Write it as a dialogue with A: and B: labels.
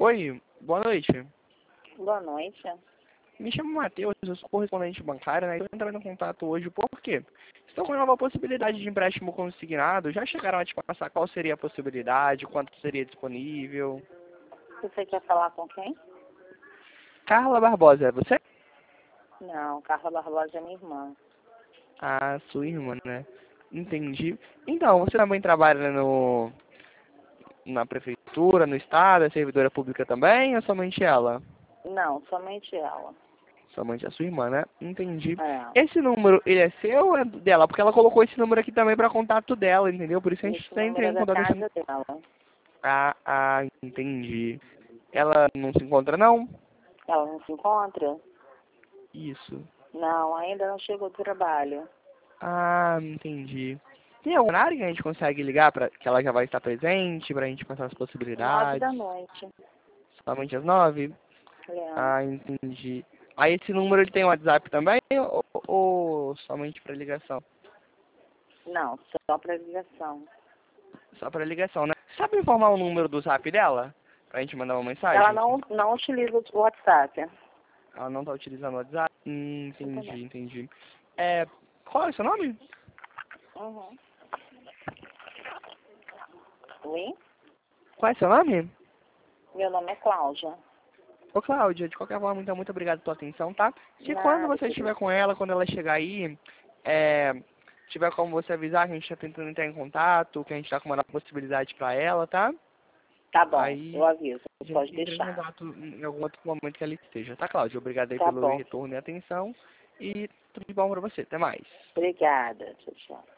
A: Oi, boa noite.
B: Boa noite.
A: Me chamo Matheus, eu sou correspondente bancário, né? Estou entrando em contato hoje porque estou com uma nova possibilidade de empréstimo consignado. Já chegaram a te passar qual seria a possibilidade, quanto seria disponível?
B: Você quer falar com quem?
A: Carla Barbosa, é você?
B: Não, Carla Barbosa é minha irmã.
A: Ah, sua irmã, né? Entendi. Então, você também trabalha na prefeitura, no estado, é servidora pública também ou somente ela?
B: Não, somente ela.
A: Somente a sua irmã, né? Entendi.
B: É.
A: Esse número, ele é seu ou é dela? Porque ela colocou esse número aqui também para contato dela, entendeu? Por isso a gente
B: Esse
A: está
B: número
A: entrando
B: é
A: em
B: da
A: contato
B: casa dela.
A: entendi. Ela não se encontra, não?
B: Ela não se encontra?
A: Isso.
B: Não, ainda não chegou do trabalho.
A: Ah, entendi. Tem algum horário que a gente consegue ligar para que ela já vai estar presente, para a gente passar as
B: 9 da
A: possibilidades?
B: noite.
A: Somente às 9?
B: É.
A: Ah, entendi. Aí esse número ele tem WhatsApp também ou somente para ligação?
B: Não, só para ligação.
A: Só para ligação, né? Sabe informar o número do Zap dela? Pra gente mandar uma
B: Ela
A: mensagem?
B: não utiliza o WhatsApp.
A: Ela não tá utilizando o WhatsApp?
B: Entendeu?
A: Entendi. É, qual é o seu nome?
B: Uhum. Oi?
A: Qual é o seu nome?
B: Meu nome é Cláudia.
A: Ô, Cláudia, de qualquer forma, então, muito obrigado pela atenção, tá? Se quando
B: Nada,
A: você
B: querido.
A: estiver com ela, quando ela chegar aí, tiver como você avisar que a gente tá tentando entrar em contato, que a gente tá com uma nova possibilidade pra ela, tá?
B: Tá bom, eu
A: Aí,
B: aviso.
A: a
B: Pode
A: gente entra em
B: deixar.
A: contato em algum outro momento que ela esteja, tá, Cláudia? Obrigado aí
B: Tá
A: pelo
B: bom.
A: retorno e atenção. E tudo de bom pra você. Até mais.
B: Obrigada. Tchau, tchau.